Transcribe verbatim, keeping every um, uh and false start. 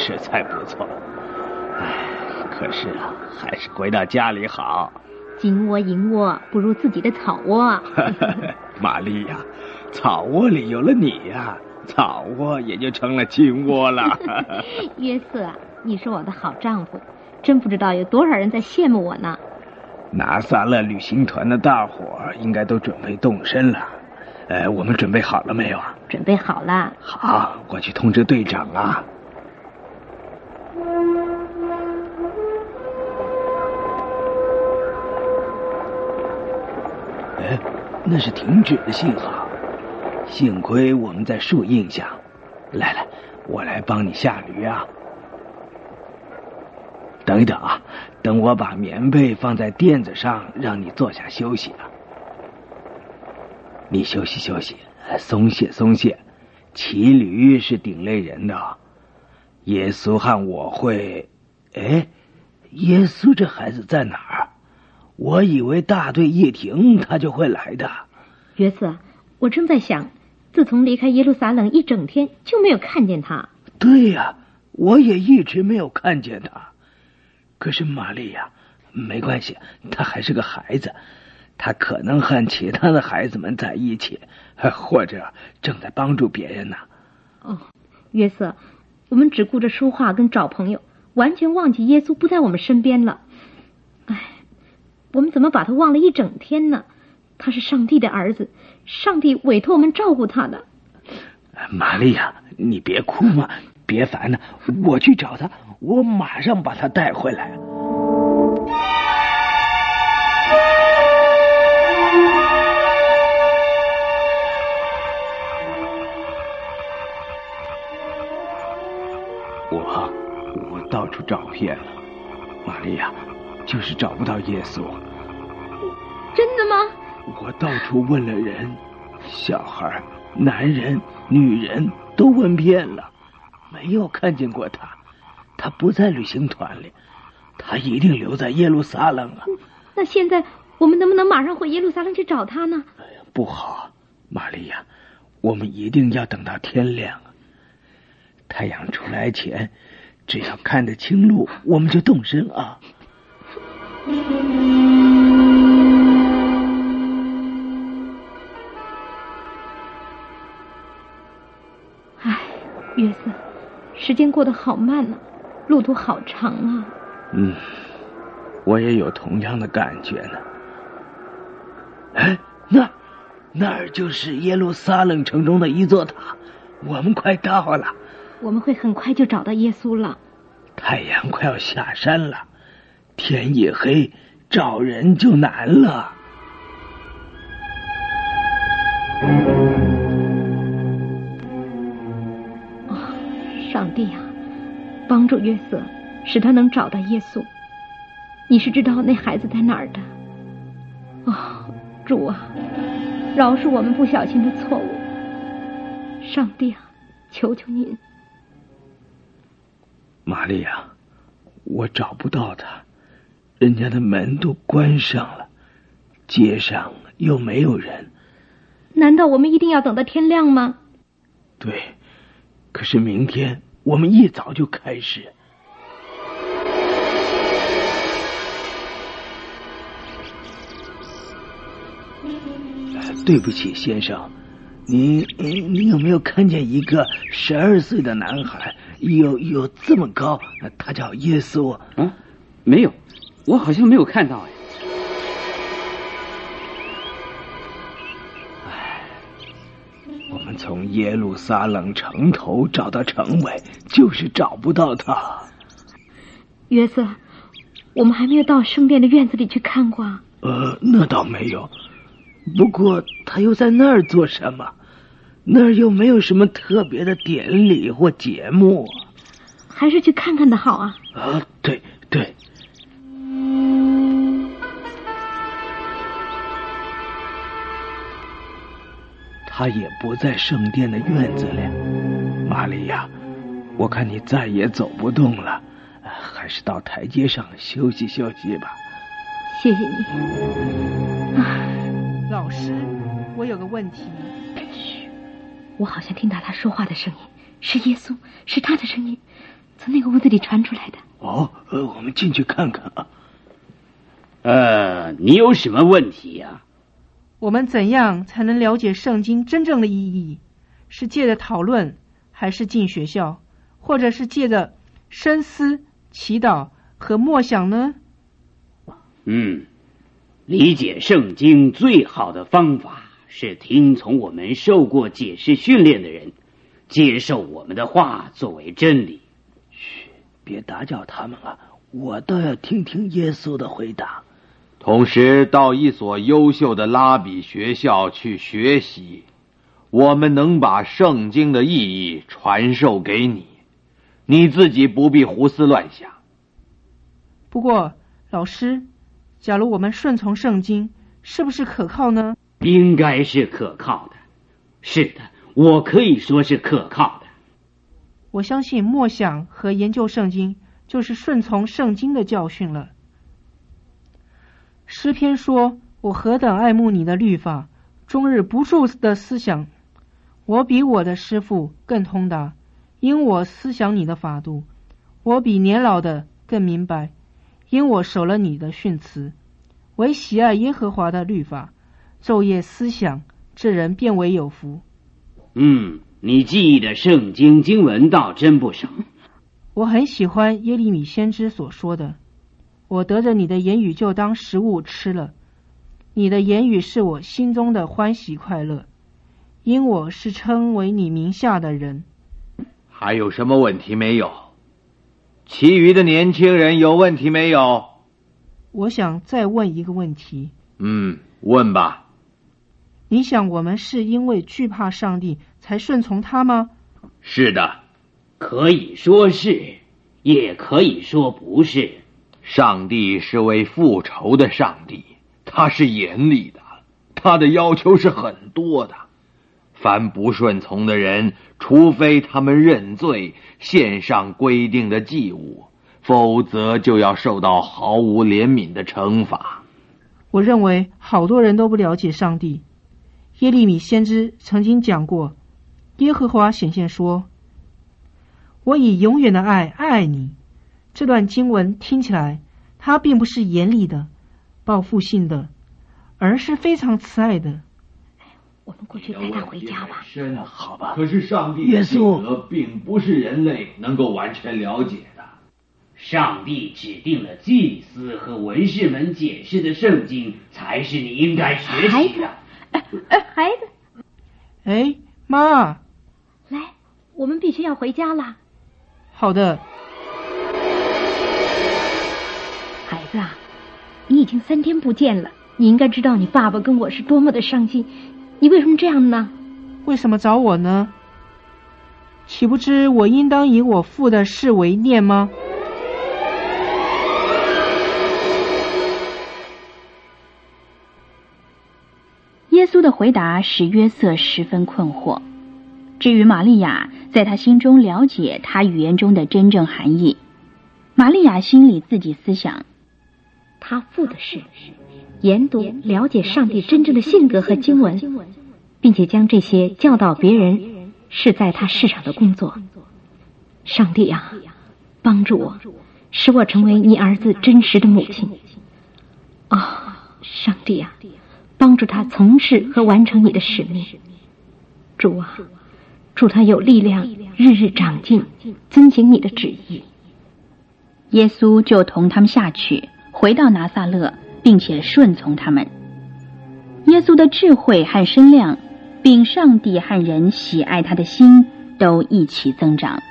是才不错。唉，可是啊，还是回到家里好。 金窝银窝不如自己的草窝。 玛丽呀，草窝里有了你呀，草窝也就成了金窝了。 约瑟，你是我的好丈夫，真不知道有多少人在羡慕我呢。 拿撒勒旅行团的大伙应该都准备动身了。呃，我们准备好了没有啊？ 准备好了。 好，我去通知队长啊。哎，那是停止的信号，幸亏我们在树荫下。来来，我来帮你下驴啊。等一等啊，等我把棉被放在垫子上，让你坐下休息啊。你休息休息，松懈松懈。骑驴是顶累人的。耶稣和我会……哎，耶稣这孩子在哪儿？我以为大队一停他就会来的。 约瑟，我正在想，自从离开耶路撒冷一整天就没有看见他。 对呀，我也一直没有看见他。可是玛丽呀，没关系，他还是个孩子，他可能和其他的孩子们在一起，或者正在帮助别人呢。 哦，约瑟，我们只顾着说话跟找朋友，完全忘记耶稣不在我们身边了。唉，我们怎么把他忘了一整天呢？他是上帝的儿子，上帝委托我们照顾他的。 玛丽呀，你别哭嘛，别烦了，我去找他，我马上把他带回来。我我到处找遍了，玛丽亚，就是找不到耶稣。 真的吗？ 我到处问了人，小孩、男人、女人都问遍了，没有看见过他。他不在旅行团里，他一定留在耶路撒冷了。 那现在我们能不能马上回耶路撒冷去找他呢？ 哎呀，不好，玛利亚，我们一定要等到天亮。太阳出来前，只要看得清路，我们就动身啊。 唉，约瑟，时间过得好慢啊，路途好长啊。 嗯，我也有同样的感觉呢。哎，那那儿就是耶路撒冷城中的一座塔，我们快到了。 我们会很快就找到耶稣了。 太阳快要下山了，天一黑，找人就难了。 哦，上帝啊，帮助约瑟，使他能找到耶稣。你是知道那孩子在哪儿的。哦，主啊，饶恕我们不小心的错误。上帝啊，求求您。 玛利亚，我找不到他，人家的门都关上了，街上又没有人。 难道我们一定要等到天亮吗？ 对，可是明天我们一早就开始。对不起，先生，你你有没有看见一个十二岁的男孩，有有这么高？他叫耶稣。 啊，没有，我好像没有看到哎。 唉，我们从耶路撒冷城头找到城尾，就是找不到他。 约瑟，我们还没有到圣殿的院子里去看过。 呃，那倒没有。不过他又在那儿做什么？那儿又没有什么特别的典礼或节目。 还是去看看的好啊。 啊，对对。他也不在圣殿的院子里。玛利亚，我看你再也走不动了，还是到台阶上休息休息吧。 谢谢你。啊， 老师，我有个问题。 嘘，我好像听到他说话的声音，是耶稣，是他的声音。 从那个屋子里传出来的。 哦，呃，我们进去看看啊。 呃，你有什么问题呀？ 我们怎样才能了解圣经真正的意义？是借着讨论，还是进学校，或者是借着深思、祈祷和默想呢？ 嗯，理解圣经最好的方法是听从我们受过解释训练的人，接受我们的话作为真理。 嘘，别打搅他们啊，我倒要听听耶稣的回答。 同时到一所优秀的拉比学校去学习，我们能把圣经的意义传授给你，你自己不必胡思乱想。 不过，老师，假如我们顺从圣经，是不是可靠呢？ 应该是可靠的。是的，我可以说是可靠的。 我相信默想和研究圣经就是顺从圣经的教训了。诗篇说，我何等爱慕你的律法，终日不住的思想。我比我的师父更通达，因我思想你的法度。我比年老的更明白，因我守了你的训词。唯喜爱耶和华的律法，昼夜思想，这人便为有福。 嗯，你记忆的圣经经文倒真不少。 我很喜欢耶利米先知所说的，我得着你的言语就当食物吃了，你的言语是我心中的欢喜快乐，因我是称为你名下的人。 还有什么问题没有？其余的年轻人有问题没有？ 我想再问一个问题。 嗯，问吧。 你想我们是因为惧怕上帝才顺从他吗？ 是的。 可以说是，也可以说不是。 上帝是位复仇的上帝，他是严厉的，他的要求是很多的。凡不顺从的人，除非他们认罪，献上规定的祭物，否则就要受到毫无怜悯的惩罚。 我认为好多人都不了解上帝。耶利米先知曾经讲过，耶和华显现说，我以永远的爱爱你。这段经文听起来，它并不是严厉的、报复性的，而是非常慈爱的。 我们过去带他回家吧。 好吧。 可是上帝的性格并不是人类能够完全了解的。 上帝指定了祭司和文士们解释的圣经，才是你应该学习的。 哎哎，孩子。 哎，妈。 来，我们必须要回家了。 好的。 孩子啊，你已经三天不见了，你应该知道你爸爸跟我是多么的伤心。你为什么这样呢？ 为什么找我呢？岂不知我应当以我父的事为念吗？ 耶稣的回答使约瑟十分困惑。至于玛利亚，在他心中了解他语言中的真正含义。玛利亚心里自己思想， 他父的事，研读了解上帝真正的性格和经文，并且将这些教导别人，是在他世上的工作。上帝啊，帮助我，使我成为你儿子真实的母亲。啊、哦，上帝啊，帮助他从事和完成你的使命。主啊，祝他有力量，日日长进，遵行你的旨意。 耶稣就同他们下去，回到拿撒勒，并且顺从他们。耶稣的智慧和身量，并上帝和人喜爱他的心，都一起增长。